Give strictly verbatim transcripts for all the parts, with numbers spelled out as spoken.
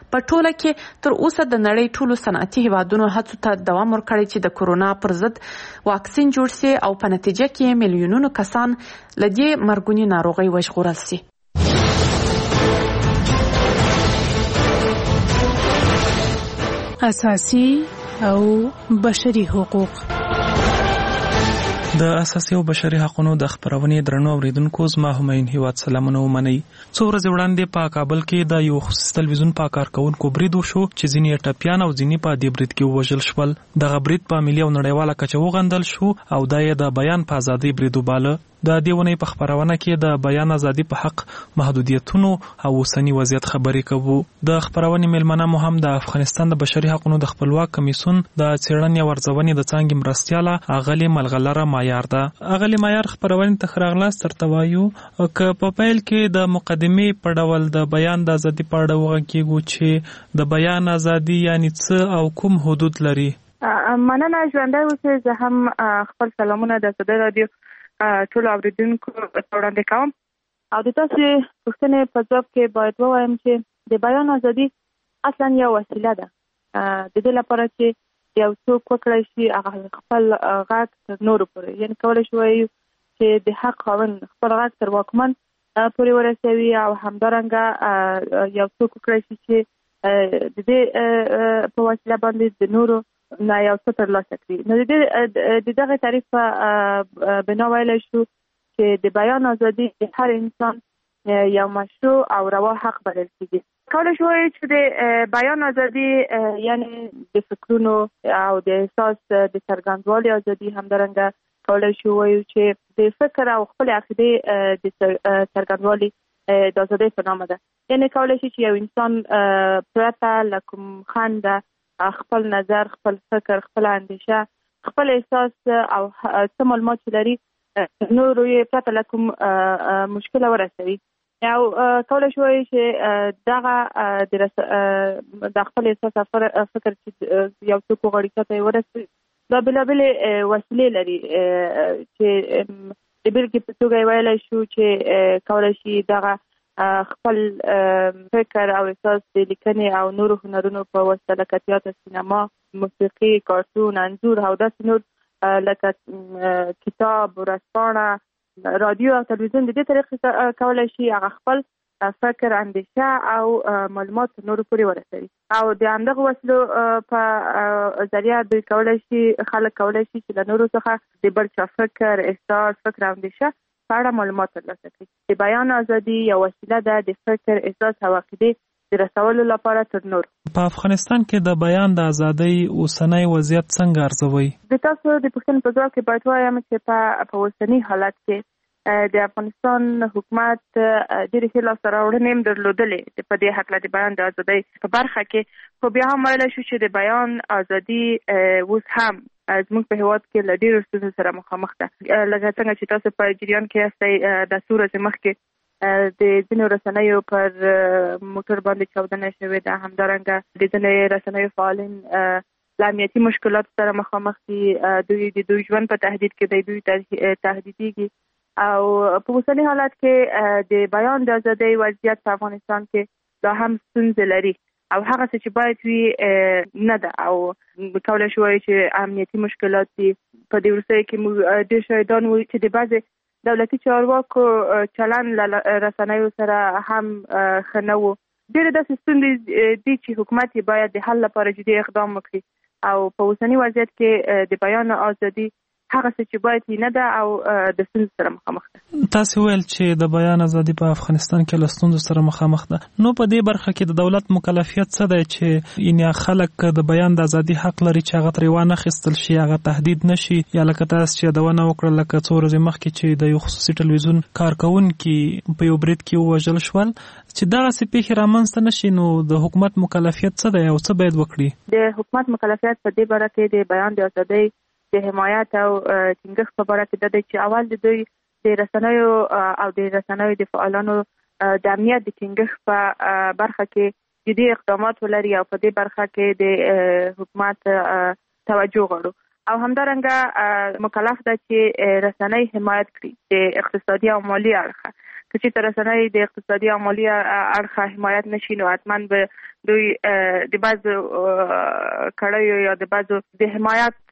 په ټوله کې تر اوسه د نړۍ ټولو صنعتي هیوادونو هڅو ته دوام ورکړی چې د کورونا پر ضد واکسین جوړ شي او په نتیجه کې میلیونونو کسان له دې مرګونې ناروغۍ وژغورل شي. اساسي او بشري حقوق. د اساسي او بشري حقوقو د خبرونې درنو اوریدونکو زما هماین هیواد سلامونه ومنئ. څو ورځې وړاندې په کابل کې د یو خصوصي تلویزیون په کارکونکو برید وشو چې ځینې یې ټپیان او ځینې په دې برید کې ووژل شول. دغه برید په ملي او نړیواله کچه وغندل شو او دا یې د بیان په ازادۍ برید وباله. د دې ونې په خبرونه کې د بیان ازادي په حق محدودیتونو او اوسنی وضعیت خبرې کوو. د خبرونې میلمنه مو هم د افغانستان د بشري حقوقو د خپلواک کمیسیون د څېړنې او ارزونې د څانګې مرستیاله اغلې ملغلره معیار ده. اغلې معیار خبرونې ته ښه راغلاست. درته وایو که په پیل کې د مقدمې په ډول د بیان د ازادي په اړه وغږیږو چې د بیان ازادي یعنی څه او کوم حدود لري. مننه. ژوندی اوسئ. زه هم خپل سلامونه د صدای رادیو ټول اوریدونکو ته وړاندې کوم او د تاسو پوښتنې په ځواب کې باید ووایم چې د بیان ازادي اصلا یو وسیله ده د دې لپاره چې یو څوک وکړی شي هغه خپل غږ تر نورو پورې، یعنې کولی شي وایي چې د حق خاوند خپل غږ تر واکمن پورې ورسوي او همدارنګه یو څوک وکړی شي چې د دې په وسیله باندې د نورو نه یو څه ترلاسه کړي. نو د دغه تعریف په بنا ویلی شو چې د بیان ازادي د هر انسان یو مشروع او روا حق بلل کېږي. کولی شو وایي چې د بیان ازادي یعنی د فکرونو او د احساس د څرګندوالي ازادي، همدارنګه کولی شو وایو چې د فکر او خپل عقیدې د څرګندوالي د ازادۍ په نامه ده. یعنې کولی شي چې یو انسان پرته له کوم خنډه خپل نظر، خپل فکر، خپل اندیشه، خپل احساس او څه معلومات چې لري نورو یې پرته له کوم مشکله ورسوي. او کولی شو وایي چې دغه د خپل احساس او فکر چې یو څوک وغواړي چاته یې ورسوي، دا بېلابېلې وسیلې لري چې د بېلګې په توګه یې ویلی شو چې کولی شي دغه خپل فکر او احساس د لیکنې او نورو هنرونو په واسطه لکه تیاتر، سینما، موسیقي، کارتون، انځور او داسې نور لکه کتاب، ورځپاڼه، رادیو او تلویزیون د دې طریقې کولی شي هغه خپل فکر، اندیشه او معلومات نورو پورې ورسوي. او د همدغه وسیلو په ذریعه دوی کولی شي خلک کولی شي چې له نورو څخه د بل چا فکر، احساس، فکر او اندیشه په اړه معلومات ترلاسه کړي. د بیان ازادي یو وسیله ده د فکر، احساس او عقیدې د رسولو لپاره تر نور. په افغانستان کې د بیان د ازادۍ اوسنی وضعیت څنګه ارزوئ؟ د تاسو د پوښتنې په ځواب کې باید ووایم چې په اوسني حالت کې د افغانستان حکومت ډېرې ښې لاسته راوړنې هم درلودلې په دې هکله د بیان د ازادۍ په برخه کې، خو بیا هم ویلی شو چې د بیان ازادي اوس هم زموږ په هېواد کې له ډېرو ستونزو سره مخامخ ده. لکه څنګه چې تاسو په جریان کې یاستئ، د څو ورځې مخکې د ځینو رسنیو پر موټر باندې چاودنه شوې ده. همدارنګه د ځینې رسنیو فعالین له امنیتي مشکلاتو سره مخامخ دي. دوی د دوی ژوند په تهدید کې دی، دوی تهدیدېږي. او په اوسني حالت کې د بیان د ازادۍ وضعیت په افغانستان کې لا هم ستونزې لري او هغه څه چې باید وي نه ده. او کولی شو وایي چې امنیتي مشکلات دي. په دې وروستیو کې موږ ډېر شاهدان وو چې د بعضې دولتي چارواکو چلند له رسنیو سره هم ښه نه و. ډېرې داسې ستونزې دي چې حکومت یې باید د حل لپاره جدي اقدام وکړي. او په اوسني وضعیت کې د بیان ازادي هغه څه چې باید نه ده او د ستونزو سره مخامخ ده. تاسو ویل چې د بیان ازادي په افغانستان کې له ستونزو سره مخامخ ده. نو په دې برخه کې د دولت مکلفیت څه دی چې یعنې خلک د بیان د ازادي حق لري چې هغه ترې وانخیستل شي، هغه تهدید نشي، یا لکه تاسو چې یادونه وکړه لکه څو ورځې مخکې چې د یو خصوصي ټلویزیون کارکوونکي په یو برید کې ووژل شول، چې دغسې پیښې رامنځته نشي، نو د حکومت مکلفیت څه دی او څه باید وکړي؟ د حکومت مکلفیت په دې باره کې د بیان د ازادۍ د حمایت او ټینګښت په باره کې دا دی چې اول د دوی د رسنیو او د رسنیو د فعالانو د امنیت د ټینګښت په برخه کې جدي اقدامات ولري او په دې برخه کې د حکومت توجه غواړو. او همدارنګه مکلف ده چې رسنۍ حمایت کړي د اقتصادي او مالي اړخه. که چې رسنۍ د اقتصادي او مالي اړخه حمایت نشي نو حتما به دوی د بعضو کړیو یا د بعضو د حمایت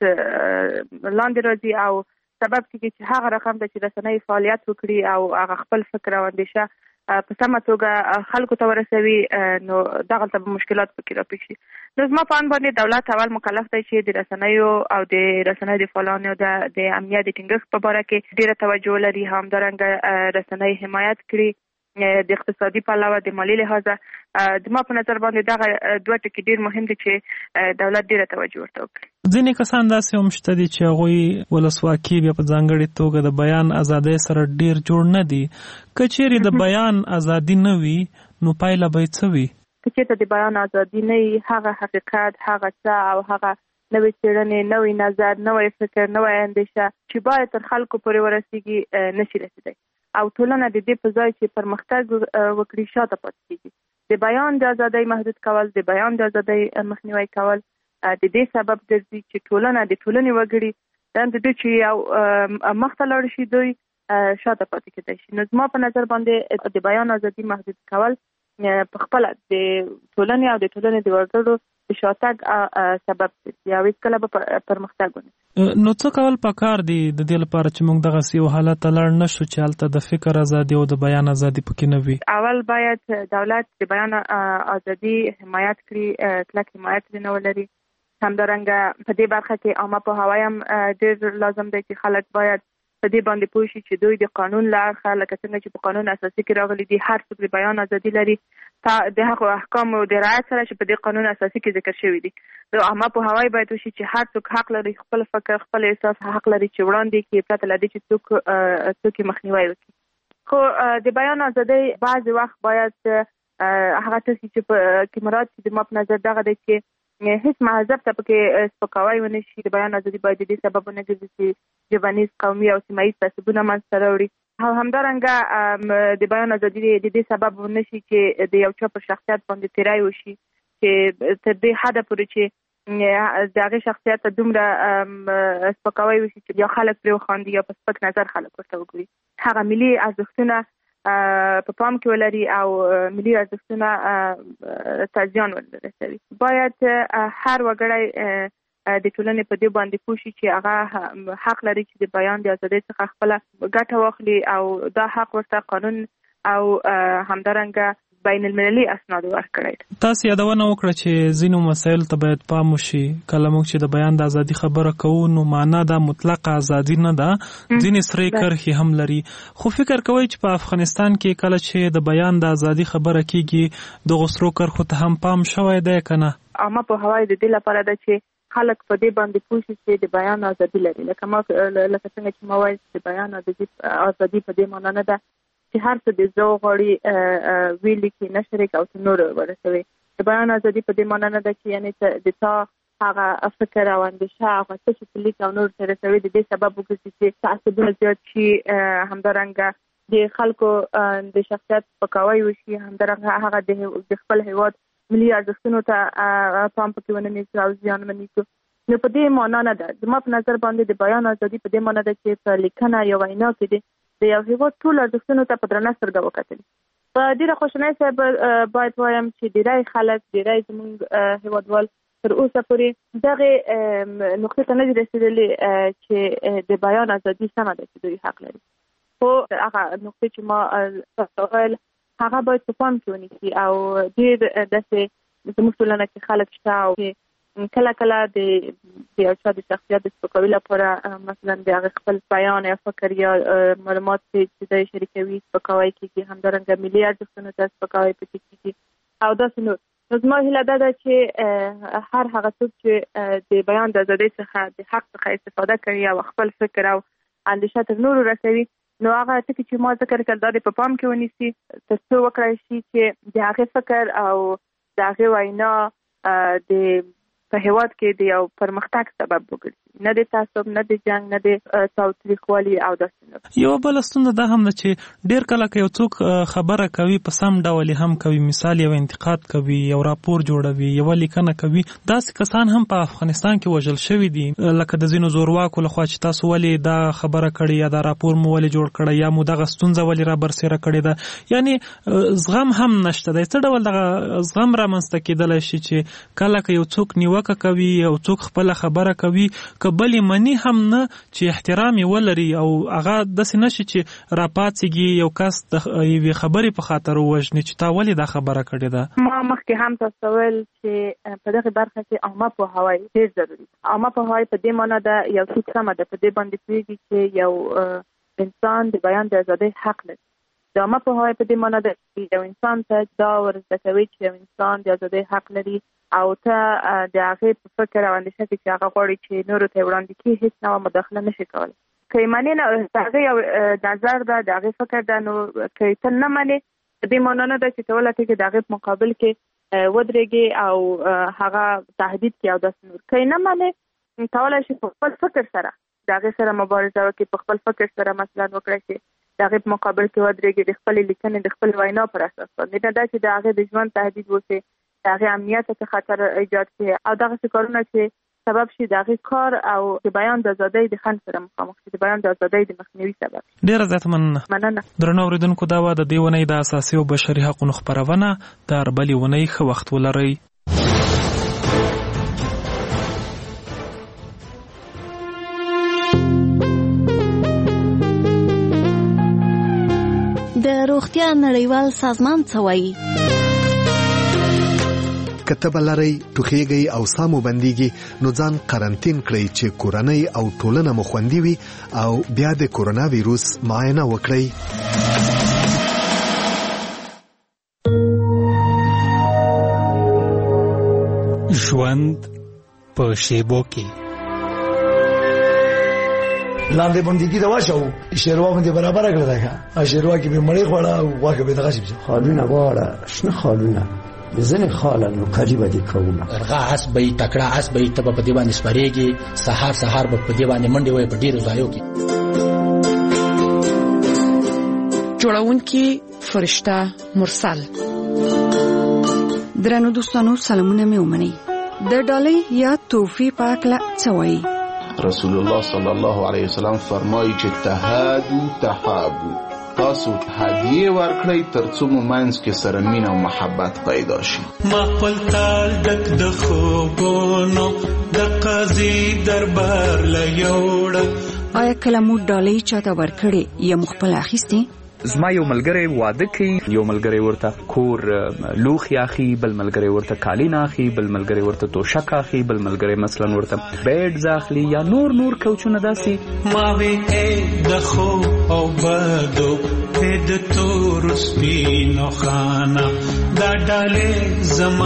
لاندې راځي او سبب کېږي چې هغه رقم د چې رسنۍ فعالیت وکړي او هغه خپل فکر او اندیشه په سمه توګه خلکو ته ورسوي نو دغلته به مشکلات پکې راپېښ شي. نو زما په اند باندې دولت اول مکلف دی چې د رسنیو او د رسنیو د فعالانو د امنیت د ټینګښت په باره کې ډېره توجه لري، همدارنګه رسنۍ حمایت کړي د اقتصادي پلوه د مالي لحاظه. زما په نظر باندې دغه دوه ټکي ډېر مهم دي چې دولت ډېره توجه ورته وکړي. ځینې کسان داسې هم شته دي چې هغوی ولسواکي بیا په ځانګړې توګه د بیان ازادۍ سره ډېر جوړ نه دي. که چیرې د بیان ازادي نه وي نو پایله به یې څه وي؟ که چېرته د بیان ازادي نه وي، هغه حقیقت، هغه څه او هغه نوې څېړنې، نوې نظر، نوې فکر، نوې اندیشه چې باید تر خلکو پورې ورسېږي نشي رسېدی او ټولنه د دې په ځای چې پرمختګ وکړي شاته پاتې کېږي. د بیان د ازادۍ محدود کول، د بیان د ازادۍ مخنیوی کول د دې سبب ګرځي چې ټولنه د ټولنې وګړي د دوی چې یو مخته لاړ شي دوی شاته پاتې کېدای شي. نو زما په نظر باندې د بیان ازادي محدود کول په خپله د ټولنې او د ټولنې د وګړو د شاتګ سبب ګرځي او هېڅکله به پرمختګ ونه. نو څه کول پکار دي د دې لپاره چې موږ دغسې یو حالت ته لاړ نه شو چې هلته د فکر ازادي او د بیان ازادي پکې نه وي؟ اول باید دولت د بیان ازادي حمایت کړي، کلک حمایت ترېنه ولري. همدارنګه په دې برخه کې عامه پوهاوی هم ډېر لازم دی چې خلک باید په دې باندې پوه شي چې دوی د قانون له اړخه لکه څنګه چې په قانون اساسي کې راغلي دي هر څوک د بیان ازادي لري د هغو احکامو د رعایت سره چې په دې قانون اساسي کې ذکر شوي دي. نو عامه پوهاوی باید وشي چې هر څوک حق لري خپل فکر، خپل احساس حق لري چې وړاندې کړي پرته له دې چې څوک څوک یې مخنیوی وکړي. خو د بیان ازادۍ بعضې وخت باید هغه څه چې په کې مراد شي زما په نظر دغه دی چې هیڅ مهذب ته پکې سپکاوی ونه شي. د بیان ازادي باید د دې سبب ونه ګرځي چې ژبنیز، قومي او سیمه ییز تعصبونه منځته راوړي. او همدارنګه د بیان ازادي د دې سبب ونه شي چې د یو چا پر شخصیت باندې تیری وشي چې تر دې حده پورې چې د هغې شخصیت ته دومره سپکاوی وشي چې یا خلک پرې وخاندي یا په سپک نظر خلک ورته وګوري. هغه ملي ارزښتونه په پام کې ولري او ملي ارزښتونه ته زیان ورسوي. باید هر وګړی د ټولنې په دې باندې پوه شي چې هغه حق لري چې د بیان د ازادۍ څخه خپله ګټه واخلي او دا حق ورته قانون او همدارنګه بین المللي اسنادو ورکړی. تاسو یادونه وکړه چې ځینو مسایل ته باید پام وشي. کله موږ چې د بیان د ازادي خبره کوو نو معنا دا مطلقه ازادي نه ده، ځینې سرې کرښې هم لري. خو فکر کوئ چې په افغانستان کې کله چې د بیان د ازادي خبره کېږي د غسرو کرښو ته هم پام شوی دی که نه؟ عامه پوهاوی د دې لپاره ده چې خلک په دې باندې پوه شي چې د بیان ازادي لري. لکه ما لکه څنګه چې ما وایي چې د بیان ازادي په دې معنا نه ده چې هر څه د زړه غواړي ویلي کې نشر یې او نور ورسوي. د بیان ازادي په دې معنا نه ده چې یعنې د تا هغه فکر او اندیشه هغه څه چې لیک او نور ته رسوي د دې سبب وګرځي چې تعصبونه زیات شي، همدارنګه د خلکو د شخصیت سپکاوی وشي، همدارنګه هغه د خپل هیواد ملي ارزښتونو ته پام پکې ونه نیسي او زیانمن یې کړو. نو په دې معنا نه ده. زما په نظر باندې د بیان ازادي په دې معنا ده چې په لیکنه یا وینا کې د د یو هیواد ټول ارزښتونو ته په درنه سترګه وکتل. په ډېره خوشحالۍ سره باید وایم چې ډېری خلک، ډېری زموږ هیوادوال تر اوسه پورې دغې نقطې ته نه دي رسېدلي چې د بیان ازادي سمه ده چې دوی حق لري. خو هغه نقطې چې ما ویل هغه باید په پام کې ونیسي او ډېر داسې زموږ ټولنه کې خلک شته او کله کله د یو چا د شخصیت د سپکاوي لپاره مثلا د هغې خپل بیان یا فکر یا معلومات چې دی شریکوي سپکاوی کېږي، همدارنګه ملي ارزښتونو ته سپکاوی پکې کېږي او داسې نور. نو زما هیله دا ده چې هر هغه څوک چې د بیان د ازادۍ څخه د حق څخه استفاده کوي او خپل فکر او اندیشه تر نورو رسوي نو هغه ټکي چې ما ذکر کړل دا په پام کې ونیسي تر څو وکړای شي چې د هغې فکر او د هغې وینا د په هیواد کې د یو پرمختګ سبب وګرځي. نه د تعصب نه د جنگ نه د تاوتریخوالي او داسې. یو بل ستونزه دا هم ده چې ډیر کله که یو څوک خبره کوي په سم ډول هم کوي، مثال یو انتقاد کوي، یو راپور جوړوي، یو لیکنه کوي، داسې کسان هم په افغانستان کې وژل شوي دي، لکه د ځینو زورواکو لخوا چې تاسو ولې دا خبره کړې یا دا راپور مو ولې جوړ کړی یا مو دغه ستونزه ولې را برسېره کړې ده. یعنی زغم هم نشته دی. څه ډول دغه زغم رامنځته کېدلی شي چې کله که یو څوک نیوکه کوي، یو څوک خپله خبره کوي، که بل یې مني هم نه چې احترام یې ولري او هغه داسې نه شي چې راپاڅېږي یو کس د یوې خبرې په خاطر ووژني چې تا ولې دا خبره کړې ده. ما مخکې هم تاسو ویل چې په دغه برخه کې عامه پوهاوی ډېر ضروري ده. عامه پوهاوی په دې معنی ده یو څوک سمه ده په دې باندې پوهېږي چې یو انسان د بیان د ازادۍ حق لري. د عامه پوهاوی په دې معنی ده چې یو انسان ته دا ور زده کوي چې یو انسان د ازادۍ حق لري او ته د هغې په فکر او اندېښنه کې چې هغه غواړي چې نورو ته یې وړاندې کړي هېڅ ډول مداخله نه شي کولی. که یې منې نه د هغې یو نظر ده، د هغې فکر ده، نو که یې ته نه منې په دې معنی نه ده چې ته ولته کې د هغې په مقابل کې ودرېږې او هغه تهدید کړي او داسې نور. که یې نه منې کولی شي په خپل فکر سره د هغې سره مبارزه وکړي، په خپل فکر سره مثلا وکړی چې د هغې په مقابل کې ودرېږي، د خپلې لیکنې د خپل وینا پر اساس باندې، نه دا چې د هغې د ژوند تهدید وکړي، د هغې امنیت ته خطر ایجاد کړي او دغسې کارونه چې سبب شي د هغې کار او د بیان د ازادۍ د خنډ سره مخامخ شي، د بیان د ازادۍ د مخنیوي سبب. ډېره زیاته مننه. مننه. درنو اورېدونکو، دا وه د دې اونۍ د اساسي او بشري حقونو خپرونه. د بلې اونۍ ښه وخت ولرئ. د روغتیا نړیوال سازمان څه وایي؟ که تبه لرئ، ټوخیږئ او ساه مو بندیږي، نو ځان قرنطین کړئ چې کورنۍ او ټولنه مو خوندي وي او بیا د کورونا ویروس معاینه وکړئ. ژوند په شیبو کې لاندې باندې دا واښو شیروا باندې برابر کړل دا شیروا کې به مړی خوړه او واګه به دغه شي خالونه واړه شنه خالونه ځنې خاله نو قریبه دي کومه ارغا اس به تکړه اس به تب په دی باندې سپریږي، سحر سحر په دی باندې منډي وای په ډیرو ځایو کې. جوړونکي فرشته مرسل. درنو دوستانو، سلامونه مې ومنئ. د ډالۍ یا توفی پاک لا څه وایي؟ رسول الله صلی الله علیه وسلم فرمایي چې تهادو تحابو، تاسو هدیه ورکړئ ترڅو مو منځ کې سره مینه او محبت پیدا شي. ما خپل تال ډک د خوبونو د قاضي دربار لیوړ. آیا کله مو ډالۍ چاته ورکړې یا مخبل اخیستې؟ زما یو ملګری واده کوي، یو ملګری ورته کور لوښي اخی، بل ملګری ورته کالین اخی، بل ملګری ورته توشک اخی، بل ملګری مثلا ورته بیډز اخلي یا نور نور کوچونه داسې. ما وی اے د خو او بدو د تور سپینو خانه دا ډالې زما